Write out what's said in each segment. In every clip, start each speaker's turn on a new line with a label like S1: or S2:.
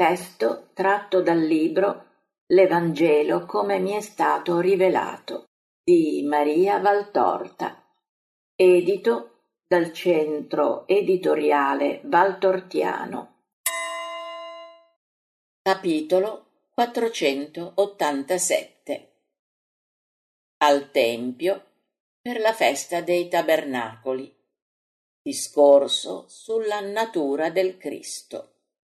S1: Testo tratto dal libro L'Evangelo come mi è stato rivelato di Maria Valtorta, edito dal Centro Editoriale Valtortiano. Capitolo 487. Al Tempio per la festa dei Tabernacoli. Discorso sulla natura del Cristo.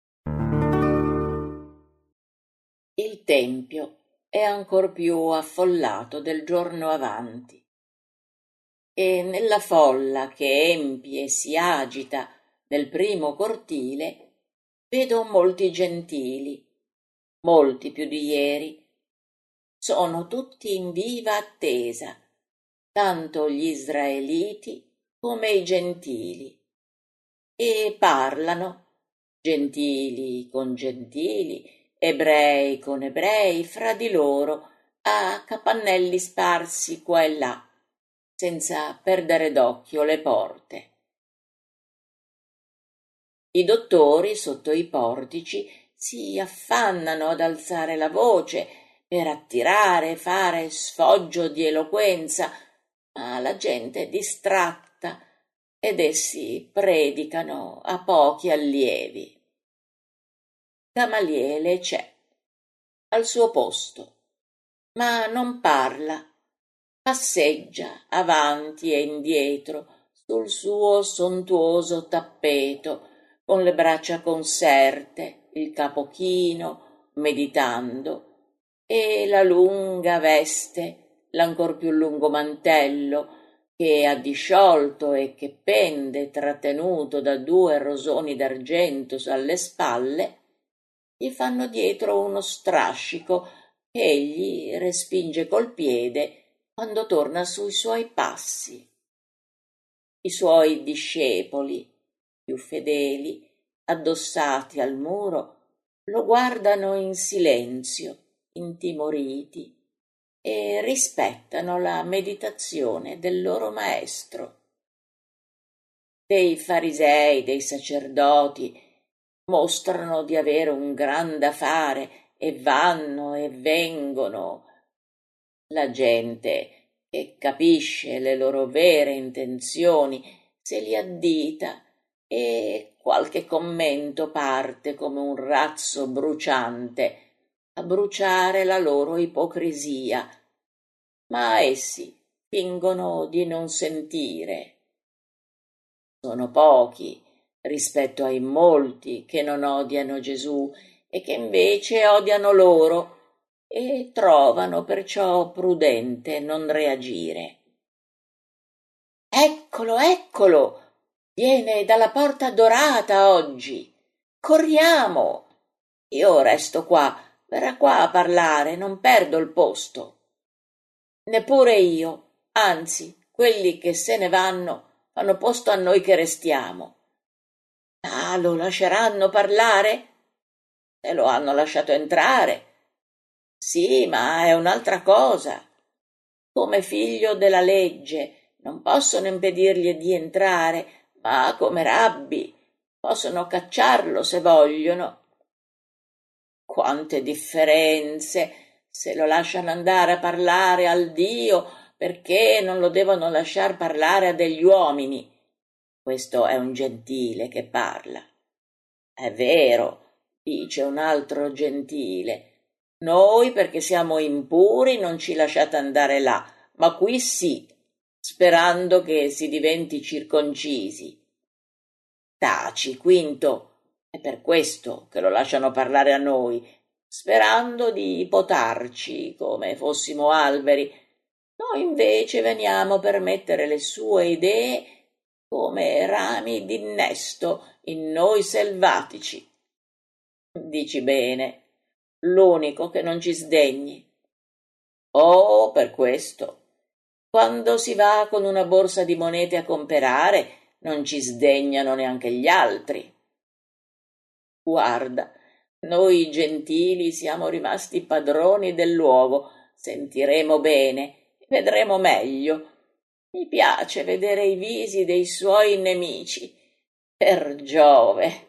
S1: Il Tempio è ancor più affollato del giorno avanti, e nella folla che empie e si agita nel primo cortile vedo molti gentili, molti più di ieri. Sono tutti in viva attesa, tanto gli israeliti come i gentili, e parlano, gentili con gentili, ebrei con ebrei, fra di loro, a capannelli sparsi qua e là, senza perdere d'occhio le porte. I dottori sotto i portici si affannano ad alzare la voce per attirare e fare sfoggio di eloquenza, ma la gente è distratta ed essi predicano a pochi allievi. Gamaliele c'è, al suo posto, ma non parla, passeggia avanti e indietro sul suo sontuoso tappeto, con le braccia conserte, il capo chino, meditando, e la lunga veste, l'ancor più lungo mantello, che ha disciolto e che pende trattenuto da 2 rosoni d'argento alle spalle, gli fanno dietro uno strascico che egli respinge col piede quando torna sui suoi passi. I suoi discepoli, più fedeli, addossati al muro, lo guardano in silenzio, intimoriti, e rispettano la meditazione del loro maestro. Dei farisei, dei sacerdoti, mostrano di avere un gran da fare e vanno e vengono. La gente, che capisce le loro vere intenzioni, se li addita e qualche commento parte come un razzo bruciante a bruciare la loro ipocrisia, ma essi fingono di non sentire. Sono pochi rispetto ai molti che non odiano Gesù e che invece odiano loro e trovano perciò prudente non reagire. Eccolo, eccolo! Viene dalla porta dorata oggi! Corriamo! Io resto qua, verrà qua a parlare, non perdo il posto. Neppure io, anzi, quelli che se ne vanno fanno posto a noi che restiamo. Ah, lo lasceranno parlare? Se lo hanno lasciato entrare. Sì, ma è un'altra cosa. Come figlio della legge non possono impedirgli di entrare, ma come rabbi possono cacciarlo se vogliono. Quante differenze! Se lo lasciano andare a parlare al Dio, perché non lo devono lasciar parlare a degli uomini? Questo è un gentile che parla. È vero, dice un altro gentile. Noi, perché siamo impuri, non ci lasciate andare là, ma qui sì, sperando che si diventi circoncisi. Taci, Quinto, è per questo che lo lasciano parlare a noi, sperando di potarci come fossimo alberi. Noi invece veniamo per mettere le sue idee come rami d'innesto in noi selvatici. Dici bene, l'unico che non ci sdegni. Oh, per questo. Quando si va con una borsa di monete a comperare, non ci sdegnano neanche gli altri. Guarda, noi gentili siamo rimasti padroni del luogo, sentiremo bene, vedremo meglio. Mi piace vedere i visi dei suoi nemici. Per Giove,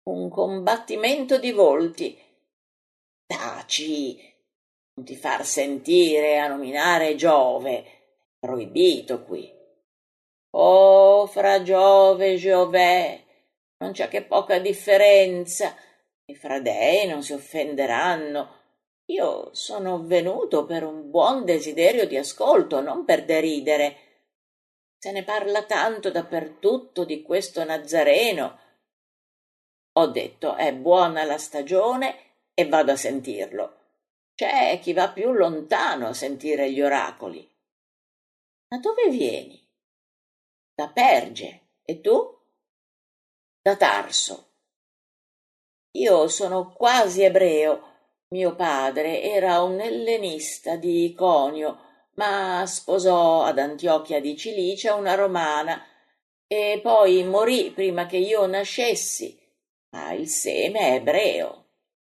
S1: un combattimento di volti. Taci, non ti far sentire a nominare Giove, è proibito qui. Oh, fra Giove e Giovè, non c'è che poca differenza, i fra dei non si offenderanno. Io sono venuto per un buon desiderio di ascolto, non per deridere. Se ne parla tanto dappertutto di questo Nazareno. Ho detto, è buona la stagione e vado a sentirlo. C'è chi va più lontano a sentire gli oracoli. Ma dove vieni? Da Perge. E tu? Da Tarso. Io sono quasi ebreo. Mio padre era un ellenista di Iconio, ma sposò ad Antiochia di Cilicia una romana e poi morì prima che io nascessi, ma il seme è ebreo.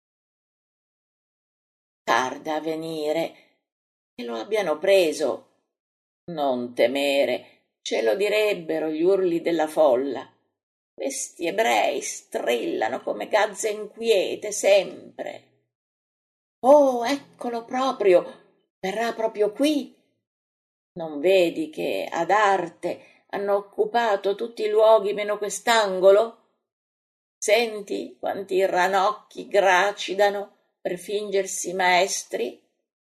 S1: Tarda a venire, che lo abbiano preso. Non temere, ce lo direbbero gli urli della folla. Questi ebrei strillano come gazze inquiete sempre. Oh, eccolo proprio, verrà proprio qui. Non vedi che ad arte hanno occupato tutti i luoghi meno quest'angolo? Senti quanti ranocchi gracidano per fingersi maestri?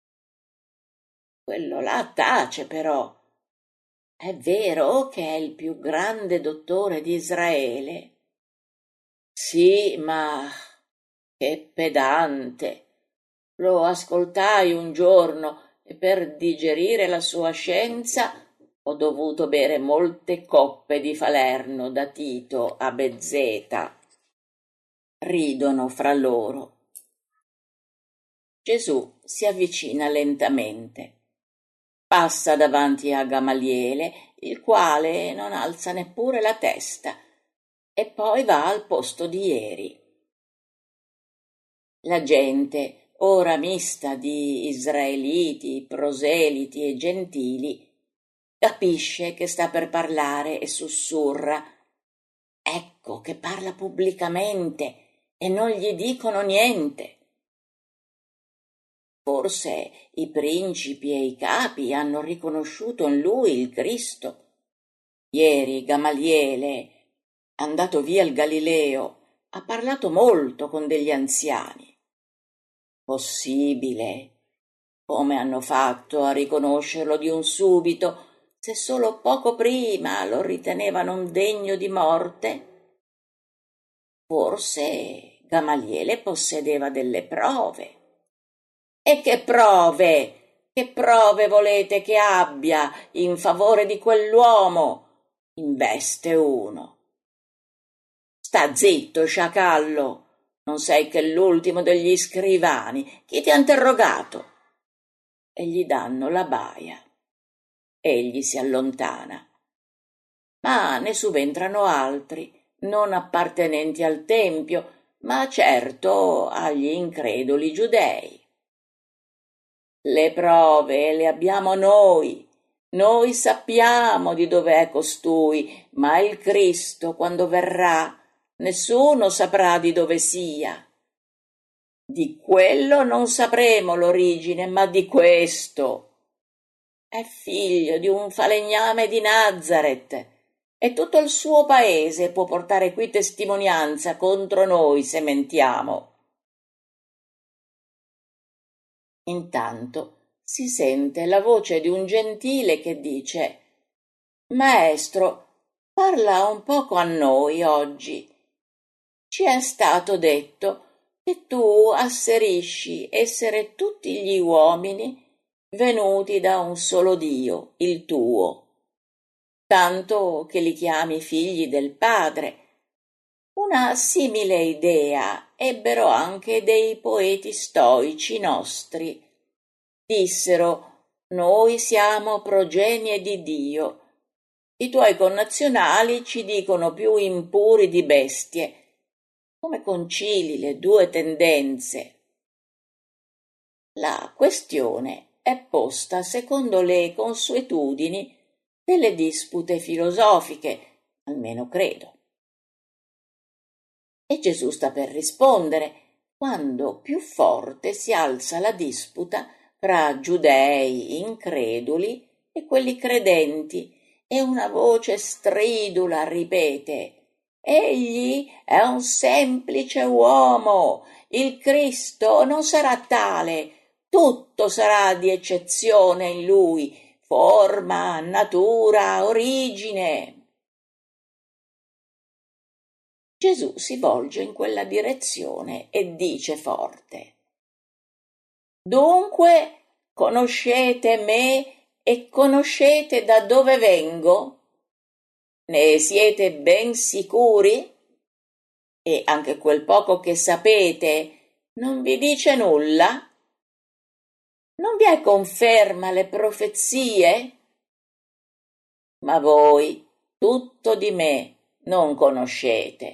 S1: Quello là tace però. È vero che è il più grande dottore di Israele? Sì, ma che pedante! Lo ascoltai un giorno e per digerire la sua scienza ho dovuto bere molte coppe di Falerno da Tito a Bezzeta. Ridono fra loro. Gesù si avvicina lentamente. Passa davanti a Gamaliele, il quale non alza neppure la testa, e poi va al posto di ieri. La gente, ora mista di israeliti, proseliti e gentili, capisce che sta per parlare e sussurra: ecco che parla pubblicamente e non gli dicono niente. Forse i principi e i capi hanno riconosciuto in lui il Cristo. Ieri Gamaliele, andato via il Galileo, ha parlato molto con degli anziani. Possibile? Come hanno fatto a riconoscerlo di un subito, se solo poco prima lo ritenevano un degno di morte? Forse Gamaliele possedeva delle prove. E che prove? Che prove volete che abbia in favore di quell'uomo? Investe uno. Sta zitto, sciacallo. Non sei che l'ultimo degli scrivani. Chi ti ha interrogato? E gli danno la baia. Egli si allontana. Ma ne subentrano altri, non appartenenti al tempio, ma certo agli increduli giudei. Le prove le abbiamo noi. Noi sappiamo di dove è costui, ma il Cristo, quando verrà, nessuno saprà di dove sia. Di quello non sapremo l'origine, ma di questo. È figlio di un falegname di Nazaret, e tutto il suo paese può portare qui testimonianza contro noi se mentiamo. Intanto si sente la voce di un gentile che dice: Maestro, parla un poco a noi oggi. Ci è stato detto che tu asserisci essere tutti gli uomini venuti da un solo Dio, il tuo, tanto che li chiami figli del Padre. Una simile idea ebbero anche dei poeti stoici nostri. Dissero: noi siamo progenie di Dio. I tuoi connazionali ci dicono più impuri di bestie. Come concili le due tendenze? La questione è posta secondo le consuetudini delle dispute filosofiche, almeno credo. E Gesù sta per rispondere, quando più forte si alza la disputa fra giudei increduli e quelli credenti, e una voce stridula ripete: «Egli è un semplice uomo, il Cristo non sarà tale, tutto sarà di eccezione in lui, forma, natura, origine». Gesù si volge in quella direzione e dice forte: «Dunque conoscete me e conoscete da dove vengo? Ne siete ben sicuri? E anche quel poco che sapete non vi dice nulla? Non vi è conferma alle profezie? Ma voi tutto di me non conoscete.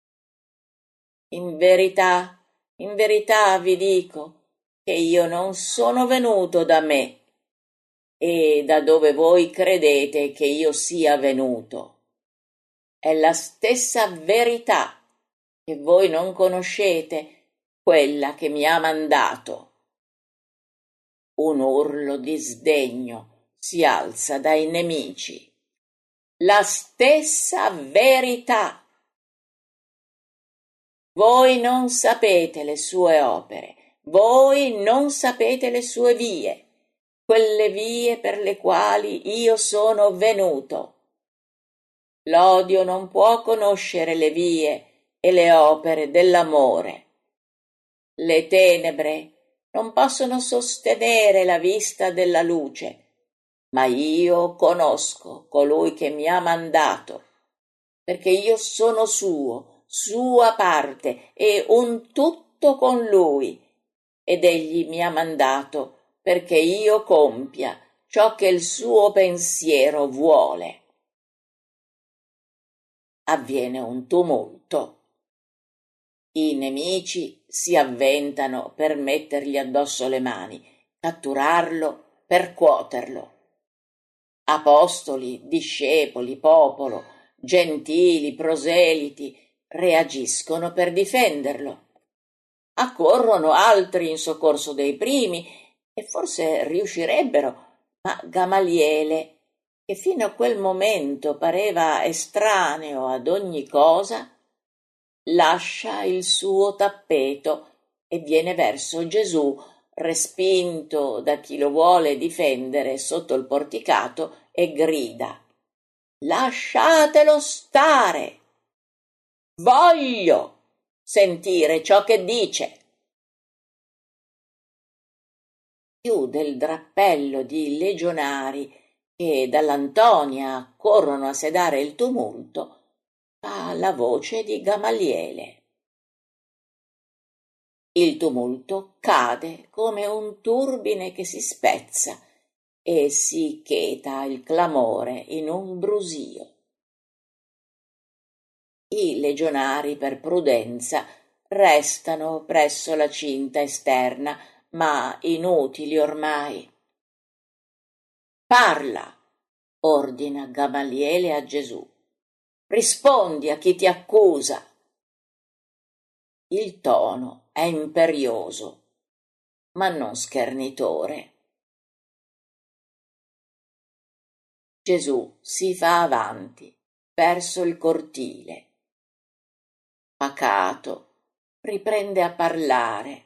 S1: In verità vi dico che io non sono venuto da me, e da dove voi credete che io sia venuto. È la stessa verità che voi non conoscete, quella che mi ha mandato». Un urlo di sdegno si alza dai nemici. La stessa verità. Voi non sapete le sue opere, voi non sapete le sue vie, quelle vie per le quali io sono venuto. L'odio non può conoscere le vie e le opere dell'amore. Le tenebre non possono sostenere la vista della luce, ma io conosco colui che mi ha mandato, perché io sono suo, sua parte e un tutto con lui, ed egli mi ha mandato perché io compia ciò che il suo pensiero vuole. Avviene un tumulto. I nemici si avventano per mettergli addosso le mani, catturarlo, percuoterlo. Apostoli, discepoli, popolo, gentili, proseliti reagiscono per difenderlo. Accorrono altri in soccorso dei primi e forse riuscirebbero, ma Gamaliele, che fino a quel momento pareva estraneo ad ogni cosa, lascia il suo tappeto e viene verso Gesù, respinto da chi lo vuole difendere sotto il porticato, e grida: «Lasciatelo stare! Voglio sentire ciò che dice!» Chiude il drappello di legionari che dall'Antonia corrono a sedare il tumulto, fa la voce di Gamaliele. Il tumulto cade come un turbine che si spezza e si cheta il clamore in un brusio. I legionari, per prudenza, restano presso la cinta esterna, ma inutili ormai. «Parla», ordina Gamaliele a Gesù. «Rispondi a chi ti accusa». Il tono è imperioso, ma non schernitore. Gesù si fa avanti verso il cortile. Pacato, riprende a parlare.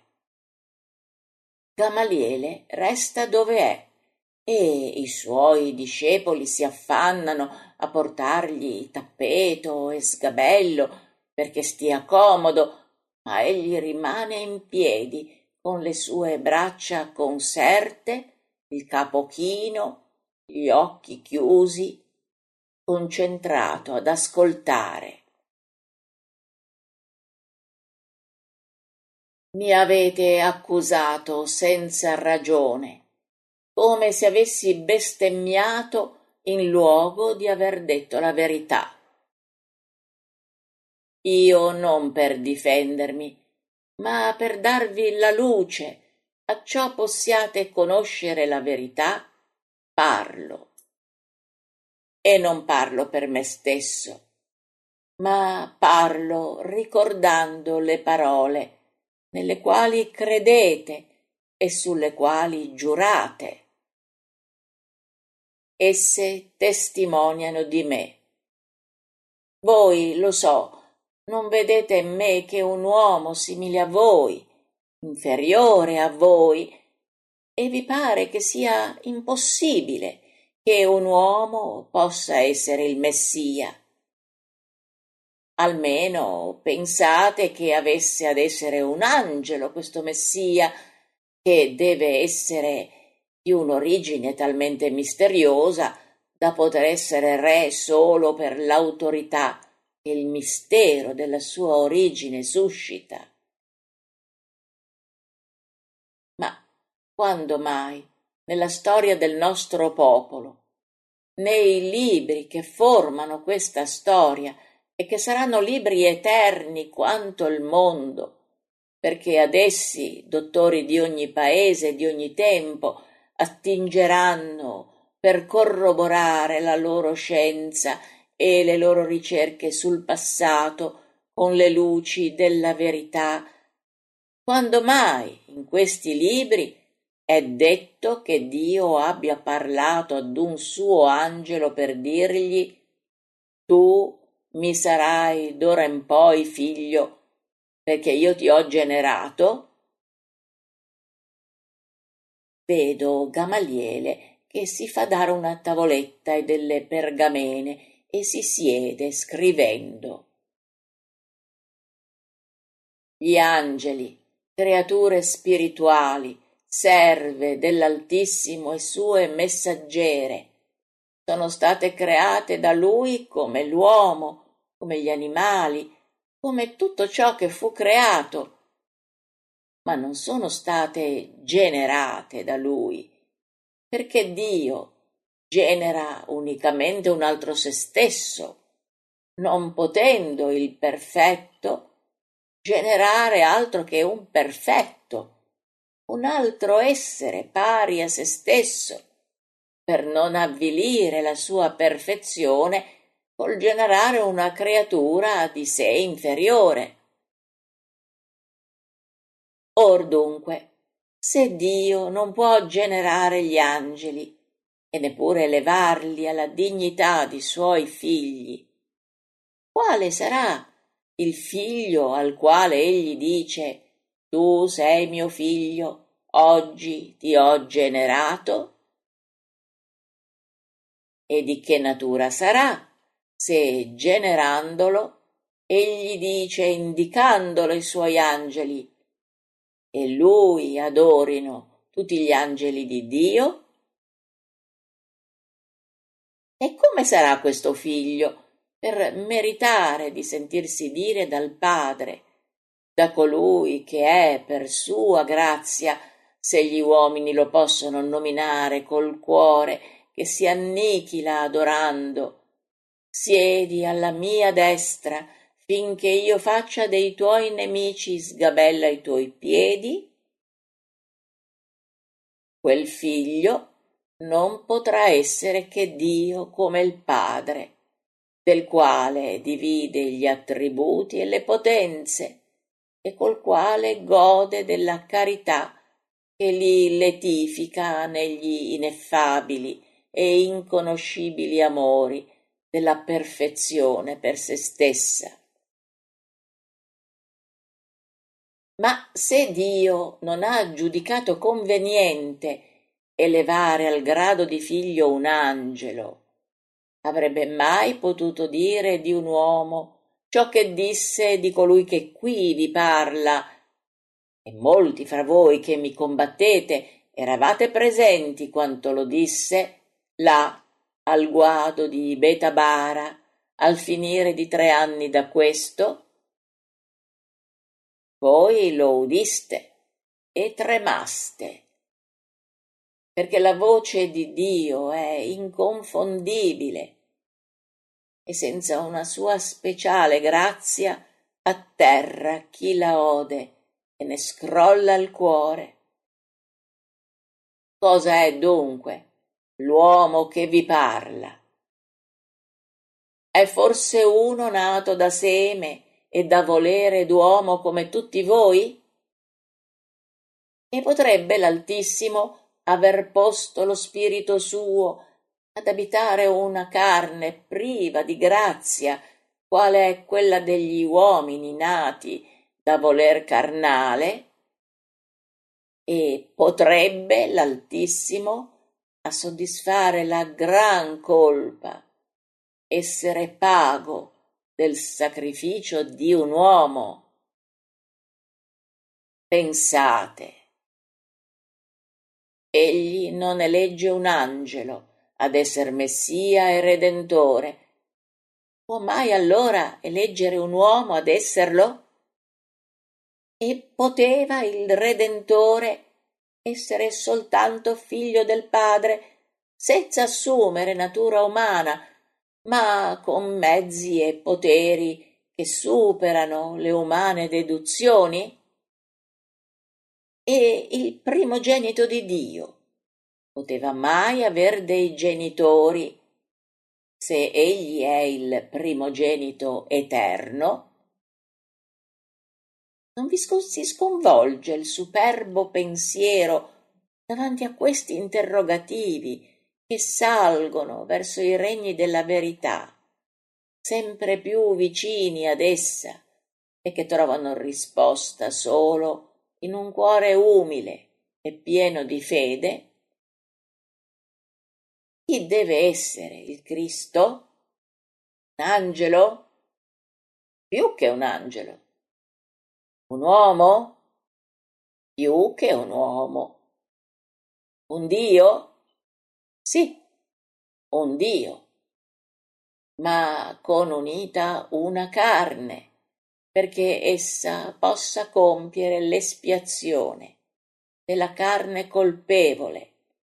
S1: Gamaliele resta dove è e i suoi discepoli si affannano a portargli tappeto e sgabello perché stia comodo, ma egli rimane in piedi con le sue braccia conserte, il capo chino, gli occhi chiusi, concentrato ad ascoltare. «Mi avete accusato senza ragione, come se avessi bestemmiato in luogo di aver detto la verità. Io non per difendermi, ma per darvi la luce, acciò possiate conoscere la verità, parlo. E non parlo per me stesso, ma parlo ricordando le parole nelle quali credete e sulle quali giurate. Esse testimoniano di me. Voi, lo so, non vedete in me che un uomo simile a voi, inferiore a voi, e vi pare che sia impossibile che un uomo possa essere il Messia. Almeno pensate che avesse ad essere un angelo questo Messia, che deve essere di un'origine talmente misteriosa da poter essere re solo per l'autorità che il mistero della sua origine suscita. Ma quando mai, nella storia del nostro popolo, nei libri che formano questa storia e che saranno libri eterni quanto il mondo, perché ad essi dottori di ogni paese e di ogni tempo attingeranno per corroborare la loro scienza e le loro ricerche sul passato con le luci della verità. Quando mai in questi libri è detto che Dio abbia parlato ad un suo angelo per dirgli: tu mi sarai d'ora in poi figlio, perché io ti ho generato? Vedo Gamaliele che si fa dare una tavoletta e delle pergamene e si siede scrivendo. Gli angeli, creature spirituali, serve dell'Altissimo e sue messaggere, sono state create da lui come l'uomo, come gli animali, come tutto ciò che fu creato, ma non sono state generate da lui, perché Dio genera unicamente un altro se stesso, non potendo il perfetto generare altro che un perfetto, un altro essere pari a se stesso, per non avvilire la sua perfezione col generare una creatura di sé inferiore. Or dunque, se Dio non può generare gli angeli e neppure elevarli alla dignità di suoi figli, quale sarà il figlio al quale egli dice: tu sei mio figlio, oggi ti ho generato? E di che natura sarà, se generandolo egli dice, indicandolo ai suoi angeli: e lui adorino tutti gli angeli di Dio? E come sarà questo figlio per meritare di sentirsi dire dal Padre, da colui che è per sua grazia, se gli uomini lo possono nominare col cuore che si annichila adorando: siedi alla mia destra finché io faccia dei tuoi nemici sgabella ai tuoi piedi? Quel figlio non potrà essere che Dio come il Padre, del quale divide gli attributi e le potenze e col quale gode della carità che li letifica negli ineffabili e inconoscibili amori della perfezione per se stessa. Ma se Dio non ha giudicato conveniente elevare al grado di figlio un angelo, avrebbe mai potuto dire di un uomo ciò che disse di colui che qui vi parla? E molti fra voi che mi combattete eravate presenti quanto lo disse là al guado di Betabara al finire di 3 anni da questo? Voi lo udiste e tremaste, perché la voce di Dio è inconfondibile e senza una sua speciale grazia atterra chi la ode e ne scrolla il cuore. Cosa è dunque l'uomo che vi parla? È forse uno nato da seme e da volere d'uomo come tutti voi? E potrebbe l'Altissimo aver posto lo spirito suo ad abitare una carne priva di grazia, quale è quella degli uomini nati da voler carnale? E potrebbe l'Altissimo a soddisfare la gran colpa, essere pago del sacrificio di un uomo? Pensate, egli non elegge un angelo ad esser Messia e Redentore. Può mai allora eleggere un uomo ad esserlo? E poteva il Redentore essere soltanto figlio del Padre, senza assumere natura umana, ma con mezzi e poteri che superano le umane deduzioni? E il primogenito di Dio poteva mai aver dei genitori, se egli è il primogenito eterno? Non vi si sconvolge il superbo pensiero davanti a questi interrogativi che salgono verso i regni della verità, sempre più vicini ad essa, e che trovano risposta solo in un cuore umile e pieno di fede? Chi deve essere il Cristo? Un angelo? Più che un angelo. Un uomo? Più che un uomo. Un Dio? Sì, un Dio, ma con unita una carne, perché essa possa compiere l'espiazione della carne colpevole.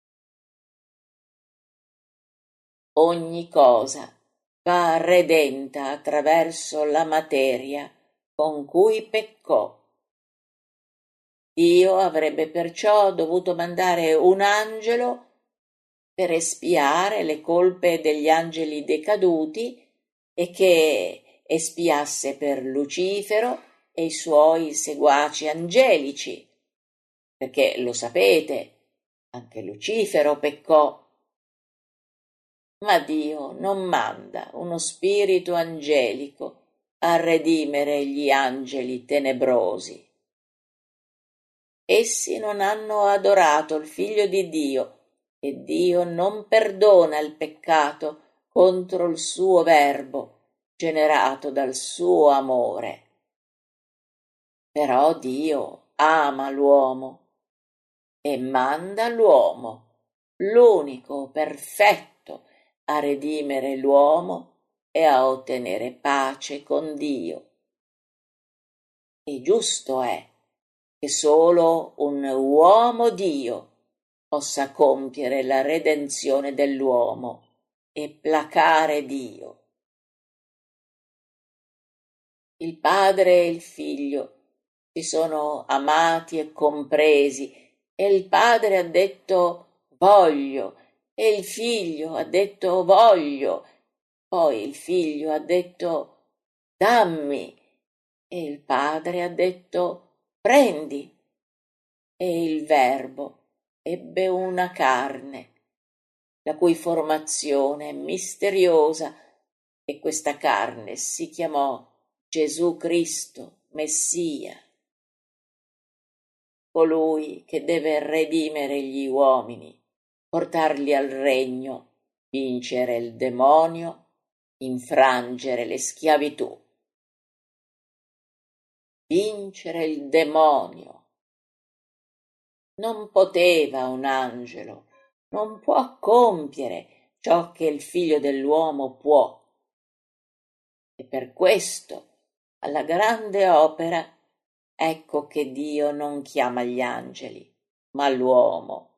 S1: Ogni cosa va redenta attraverso la materia con cui peccò. Dio avrebbe perciò dovuto mandare un angelo per espiare le colpe degli angeli decaduti e che espiasse per Lucifero e i suoi seguaci angelici, perché lo sapete, anche Lucifero peccò. Ma Dio non manda uno spirito angelico a redimere gli angeli tenebrosi. Essi non hanno adorato il Figlio di Dio e Dio non perdona il peccato contro il suo Verbo, generato dal suo amore. Però Dio ama l'uomo e manda l'uomo, l'unico perfetto, a redimere l'uomo e a ottenere pace con Dio. E giusto è che solo un uomo Dio possa compiere la redenzione dell'uomo e placare Dio. Il Padre e il Figlio si sono amati e compresi, e il Padre ha detto voglio, e il Figlio ha detto voglio, poi il Figlio ha detto dammi, e il Padre ha detto prendi, e il Verbo ebbe una carne, la cui formazione è misteriosa, e questa carne si chiamò Gesù Cristo, Messia, colui che deve redimere gli uomini, portarli al regno, vincere il demonio, infrangere le schiavitù. Vincere il demonio. Non poteva un angelo, non può compiere ciò che il Figlio dell'uomo può. E per questo, alla grande opera, ecco che Dio non chiama gli angeli, ma l'uomo.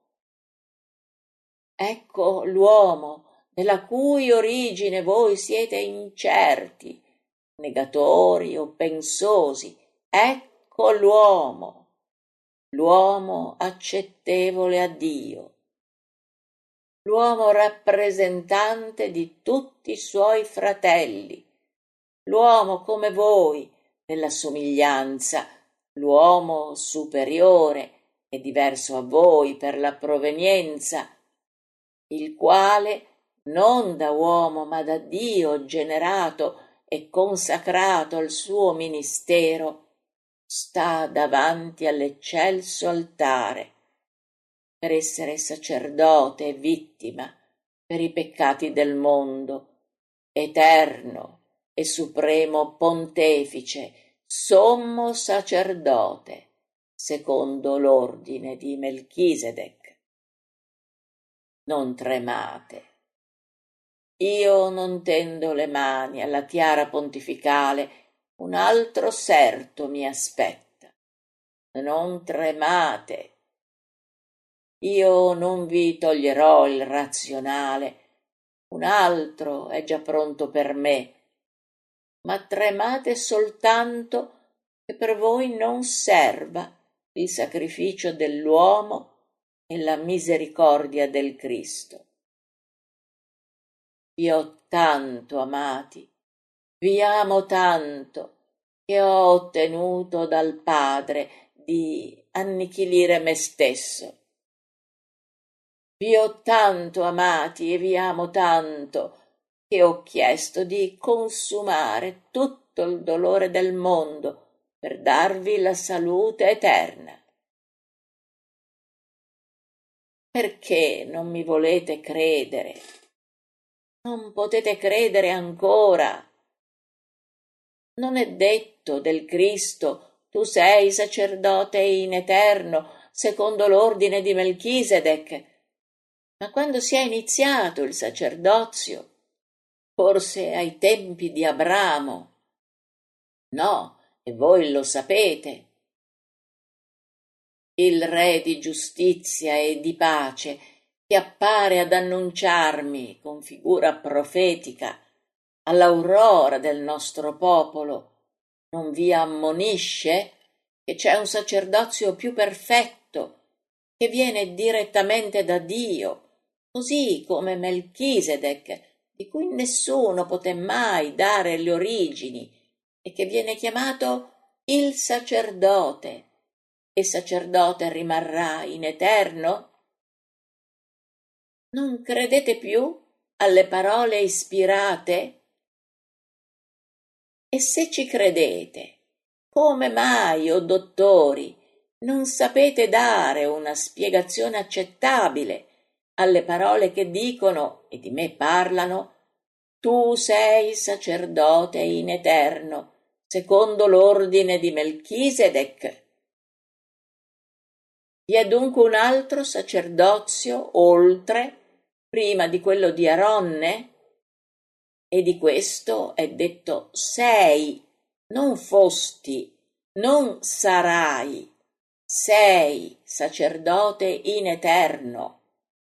S1: Ecco l'uomo, della cui origine voi siete incerti, negatori o pensosi. Ecco l'uomo accettevole a Dio. l'uomo rappresentante di tutti i suoi fratelli, l'uomo come voi, nella somiglianza, l'uomo superiore e diverso a voi per la provenienza, il quale, non da uomo ma da Dio generato e consacrato al suo ministero, sta davanti all'eccelso altare per essere sacerdote e vittima per i peccati del mondo, eterno e supremo pontefice, sommo sacerdote, secondo l'ordine di Melchisedec. Non tremate. Io non tendo le mani alla tiara pontificale, un altro serto mi aspetta. Non tremate. Io non vi toglierò il razionale, un altro è già pronto per me, ma tremate soltanto che per voi non serva il sacrificio dell'uomo e la misericordia del Cristo. Vi ho tanto amati, vi amo tanto, che ho ottenuto dal Padre di annichilire me stesso. Vi ho tanto amati e vi amo tanto, che ho chiesto di consumare tutto il dolore del mondo per darvi la salute eterna. Perché non mi volete credere? Non potete credere ancora. Non è detto del Cristo: tu sei sacerdote in eterno, secondo l'ordine di Melchisedec. Ma quando si è iniziato il sacerdozio? Forse ai tempi di Abramo? No, e voi lo sapete. Il Re di giustizia e di pace, che appare ad annunciarmi con figura profetica all'aurora del nostro popolo, non vi ammonisce che c'è un sacerdozio più perfetto, che viene direttamente da Dio, così come Melchisedec, di cui nessuno poté mai dare le origini, e che viene chiamato il sacerdote, e sacerdote rimarrà in eterno? Non credete più alle parole ispirate? E se ci credete, come mai, o dottori, non sapete dare una spiegazione accettabile alle parole che dicono e di me parlano: tu sei sacerdote in eterno, secondo l'ordine di Melchisedec? Vi è dunque un altro sacerdozio oltre, prima di quello di Aronne? E di questo è detto sei, non fosti, non sarai, sei sacerdote in eterno.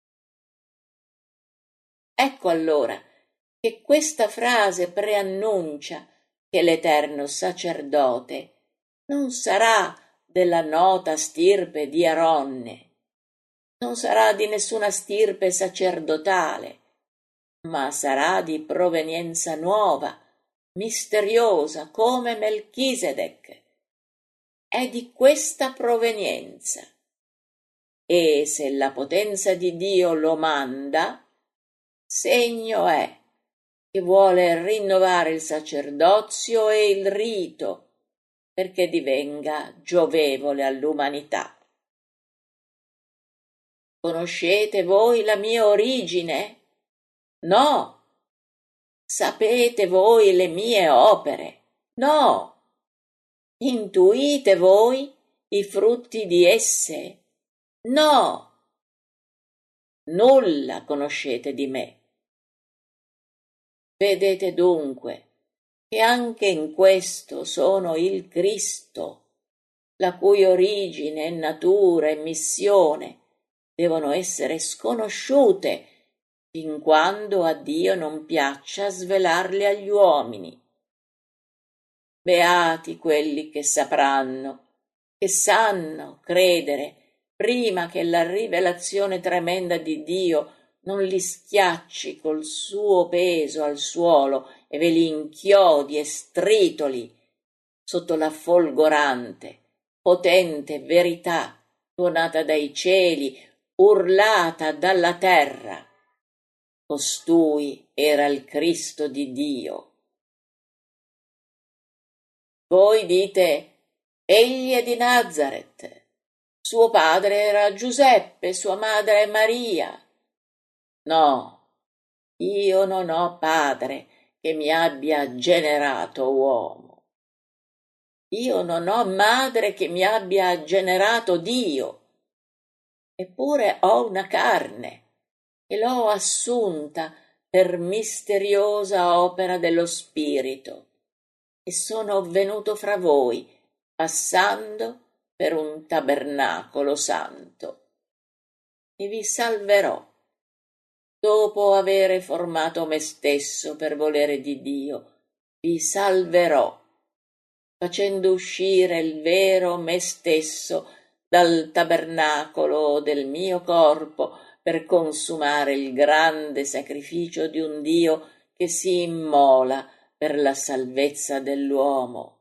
S1: Ecco allora che questa frase preannuncia che l'eterno sacerdote non sarà della nota stirpe di Aronne, non sarà di nessuna stirpe sacerdotale, ma sarà di provenienza nuova, misteriosa come Melchisedec. È di questa provenienza. E se la potenza di Dio lo manda, segno è che vuole rinnovare il sacerdozio e il rito perché divenga giovevole all'umanità. Conoscete voi la mia origine? No. Sapete voi le mie opere? No. Intuite voi i frutti di esse? No. Nulla conoscete di me. Vedete dunque che anche in questo sono il Cristo, la cui origine, natura e missione devono essere sconosciute fin quando a Dio non piaccia svelarle agli uomini. Beati quelli che sapranno, che sanno credere prima che la rivelazione tremenda di Dio non li schiacci col suo peso al suolo e ve li inchiodi e stritoli sotto la folgorante, potente verità tuonata dai cieli, urlata dalla terra. Costui era il Cristo di Dio. Voi dite, egli è di Nazaret, suo padre era Giuseppe, sua madre è Maria. No, io non ho padre che mi abbia generato uomo. Io non ho madre che mi abbia generato Dio. Eppure ho una carne e l'ho assunta per misteriosa opera dello Spirito e sono venuto fra voi, passando per un tabernacolo santo. E vi salverò, dopo avere formato me stesso per volere di Dio, vi salverò, facendo uscire il vero me stesso dal tabernacolo del mio corpo per consumare il grande sacrificio di un Dio che si immola per la salvezza dell'uomo.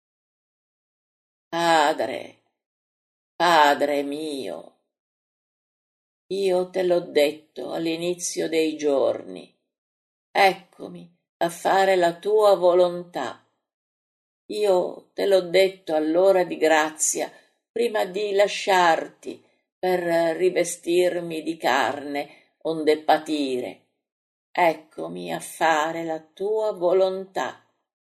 S1: Padre, Padre mio, io te l'ho detto all'inizio dei giorni, eccomi a fare la tua volontà. Io te l'ho detto all'ora di grazia, prima di lasciarti per rivestirmi di carne, onde patire. Eccomi a fare la tua volontà.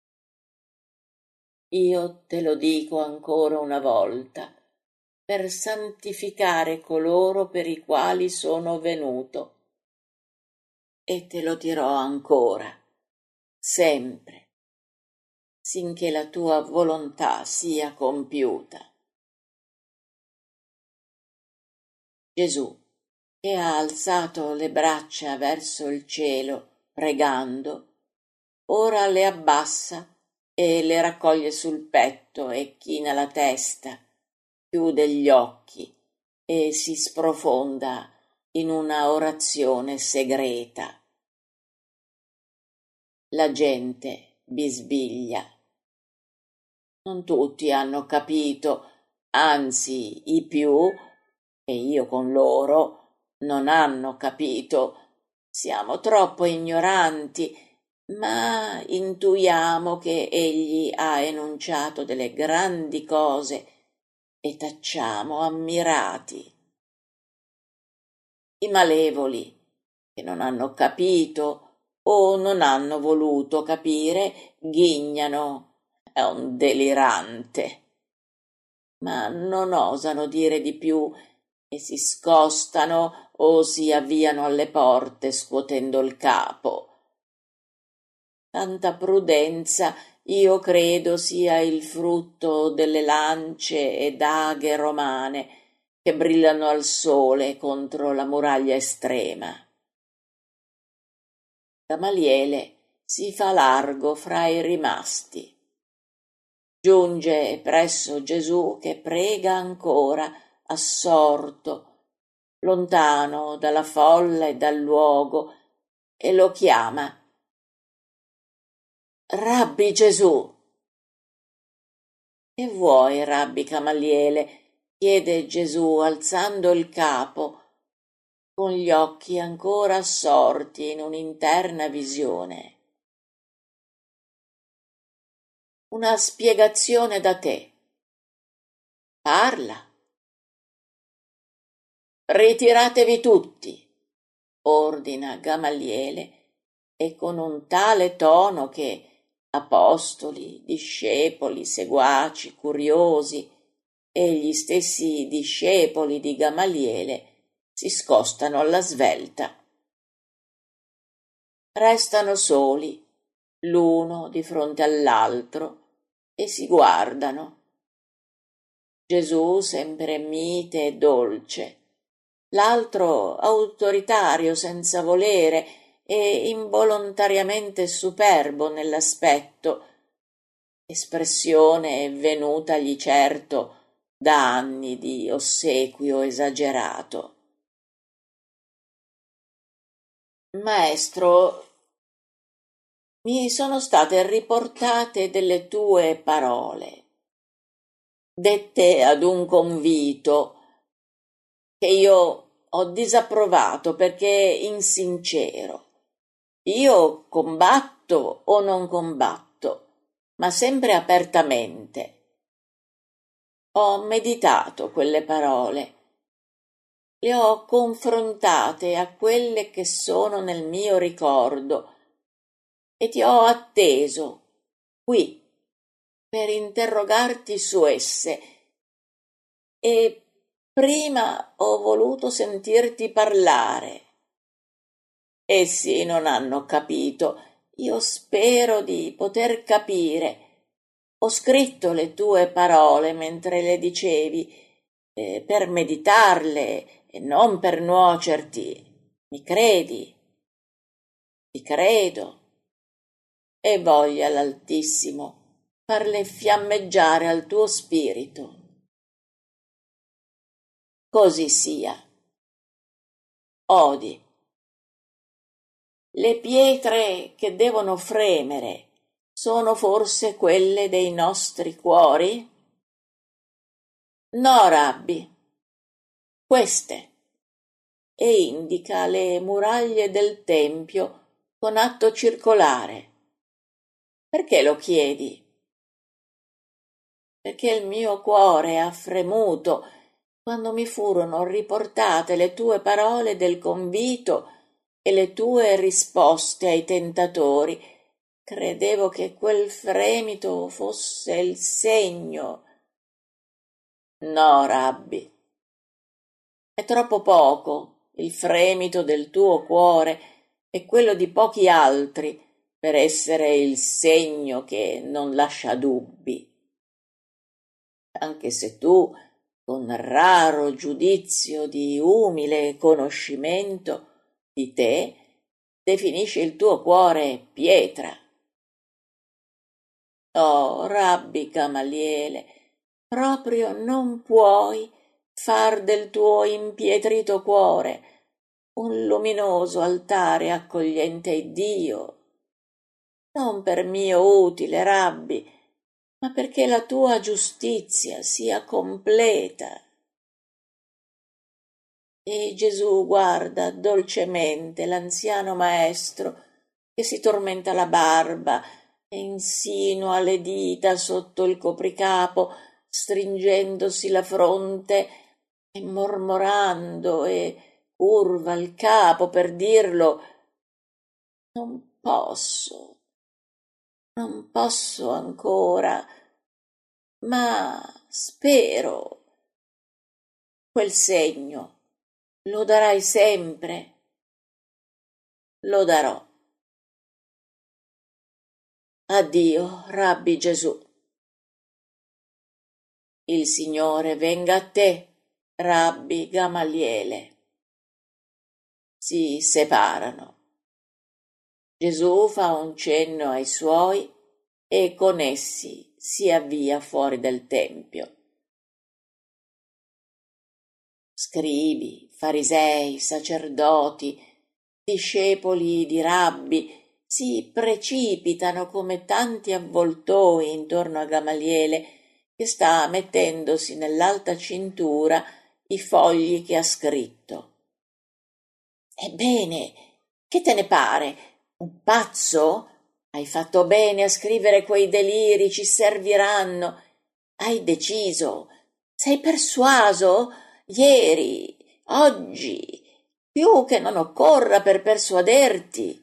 S1: Io te lo dico ancora una volta, per santificare coloro per i quali sono venuto. E te lo dirò ancora, sempre, sinché la tua volontà sia compiuta. Gesù, che ha alzato le braccia verso il cielo, pregando, ora le abbassa e le raccoglie sul petto e china la testa, chiude gli occhi e si sprofonda in una orazione segreta. La gente bisbiglia. Non tutti hanno capito, anzi i più, e io con loro, non hanno capito. Siamo troppo ignoranti, ma intuiamo che egli ha enunciato delle grandi cose e tacciamo ammirati. I malevoli, che non hanno capito o non hanno voluto capire, ghignano. È un delirante. Ma non osano dire di più e si scostano o si avviano alle porte scuotendo il capo. Tanta prudenza io credo sia il frutto delle lance e daghe romane che brillano al sole contro la muraglia estrema. Gamaliele si fa largo fra i rimasti. Giunge presso Gesù che prega ancora, assorto, lontano dalla folla e dal luogo, e lo chiama. Rabbi Gesù! Che vuoi, Rabbi Gamaliele? Chiede Gesù alzando il capo, con gli occhi ancora assorti in un'interna visione. Una spiegazione da te. Parla. Ritiratevi tutti, ordina Gamaliele, e con un tale tono che apostoli, discepoli, seguaci, curiosi e gli stessi discepoli di Gamaliele si scostano alla svelta. Restano soli, l'uno di fronte all'altro, e si guardano. Gesù sempre mite e dolce, l'altro autoritario senza volere e involontariamente superbo nell'aspetto, espressione venutagli certo da anni di ossequio esagerato. Maestro, mi sono state riportate delle tue parole, dette ad un convito, che io ho disapprovato perché insincero. Io combatto o non combatto, ma sempre apertamente. Ho meditato quelle parole, le ho confrontate a quelle che sono nel mio ricordo e ti ho atteso qui per interrogarti su esse e prima ho voluto sentirti parlare. Essi non hanno capito, io spero di poter capire. Ho scritto le tue parole mentre le dicevi, per meditarle e non per nuocerti. Mi credi? Ti credo. E voglia l'Altissimo farle fiammeggiare al tuo spirito. Così sia. Odi. Le pietre che devono fremere sono forse quelle dei nostri cuori? No, Rabbi, queste. E indica le muraglie del tempio con atto circolare. Perché lo chiedi? Perché il mio cuore ha fremuto quando mi furono riportate le tue parole del convito e le tue risposte ai tentatori. Credevo che quel fremito fosse il segno. No, Rabbi, è troppo poco il fremito del tuo cuore e quello di pochi altri per essere il segno che non lascia dubbi. Anche se tu, con raro giudizio di umile conoscimento di te, definisci il tuo cuore pietra. Oh, Rabbi Gamaliele, proprio non puoi far del tuo impietrito cuore un luminoso altare accogliente a Dio. Non per mio utile, Rabbi, ma perché la tua giustizia sia completa. E Gesù guarda dolcemente l'anziano maestro che si tormenta la barba e insinua le dita sotto il copricapo, stringendosi la fronte e mormorando, e curva il capo per dirlo: non posso ancora, ma spero. Quel segno lo darai sempre? Lo darò. Addio, Rabbi Gesù. Il Signore venga a te, Rabbi Gamaliele. Si separano. Gesù fa un cenno ai suoi e con essi si avvia fuori del tempio. Scribi, farisei, sacerdoti, discepoli di Rabbi si precipitano come tanti avvoltoi intorno a Gamaliele, che sta mettendosi nell'alta cintura i fogli che ha scritto. Ebbene, che te ne pare? Un pazzo? Hai fatto bene a scrivere quei deliri, ci serviranno. Hai deciso? Sei persuaso? Ieri, oggi, più che non occorra per persuaderti.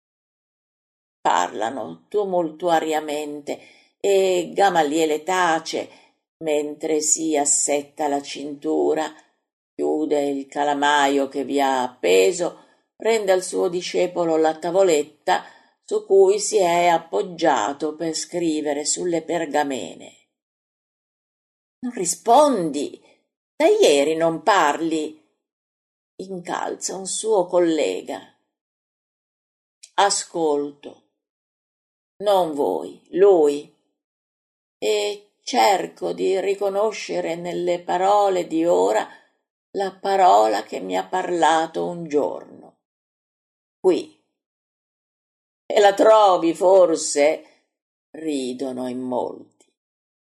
S1: Parlano tumultuariamente e Gamaliele tace mentre si assetta la cintura, chiude il calamaio che vi ha appeso, rende al suo discepolo la tavoletta su cui si è appoggiato per scrivere sulle pergamene. Non rispondi? Da ieri non parli? Incalza un suo collega. Ascolto. Non voi, lui. E cerco di riconoscere nelle parole di ora la parola che mi ha parlato un giorno. qui. E la trovi, forse? Ridono in molti.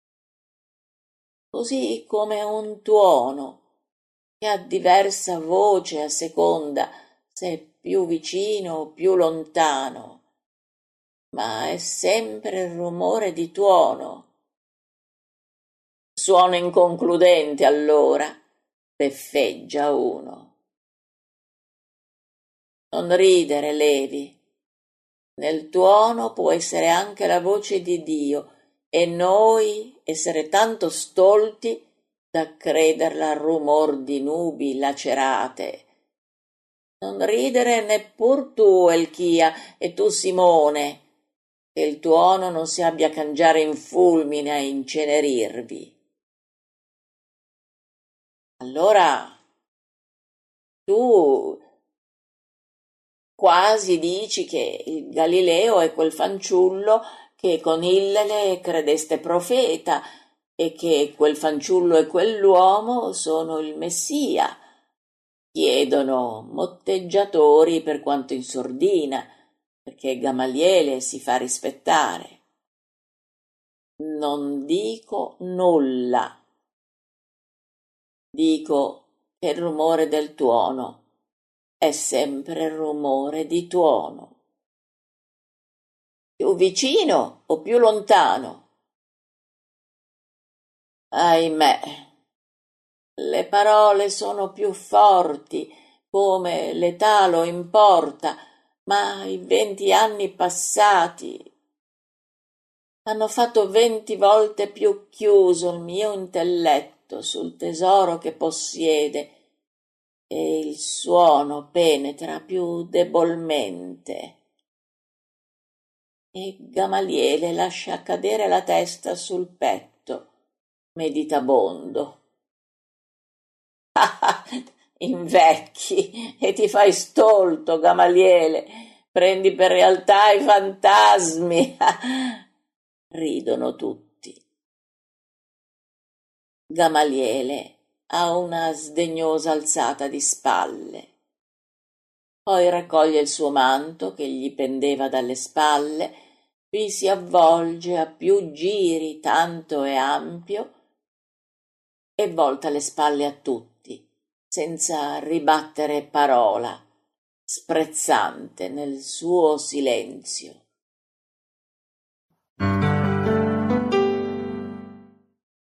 S1: Così come un tuono che ha diversa voce a seconda se è più vicino o più lontano, ma è sempre il rumore di tuono. Suono inconcludente allora, beffeggia uno. Non ridere, Levi. Nel tuono può essere anche la voce di Dio e noi essere tanto stolti da crederla rumor di nubi lacerate. Non ridere neppur tu, Elchia, e tu, Simone, che il tuono non si abbia a cangiare in fulmine a incenerirvi. Allora tu quasi dici che il Galileo è quel fanciullo che con Illele credeste profeta e che quel fanciullo e quell'uomo sono il Messia. Chiedono motteggiatori per quanto in sordina, perché Gamaliele si fa rispettare. Non dico nulla. Dico che il rumore del tuono è sempre il rumore di tuono. Più vicino o più lontano? Ahimè, le parole sono più forti, come l'età lo importa, ma i 20 anni passati hanno fatto 20 volte più chiuso il mio intelletto sul tesoro che possiede e il suono penetra più debolmente. E Gamaliele lascia cadere la testa sul petto, meditabondo. Invecchi e ti fai stolto, Gamaliele, prendi per realtà i fantasmi. Ridono tutti. Gamaliele ha una sdegnosa alzata di spalle. Poi raccoglie il suo manto che gli pendeva dalle spalle, vi si avvolge a più giri tanto è ampio e volta le spalle a tutti, senza ribattere parola, sprezzante nel suo silenzio.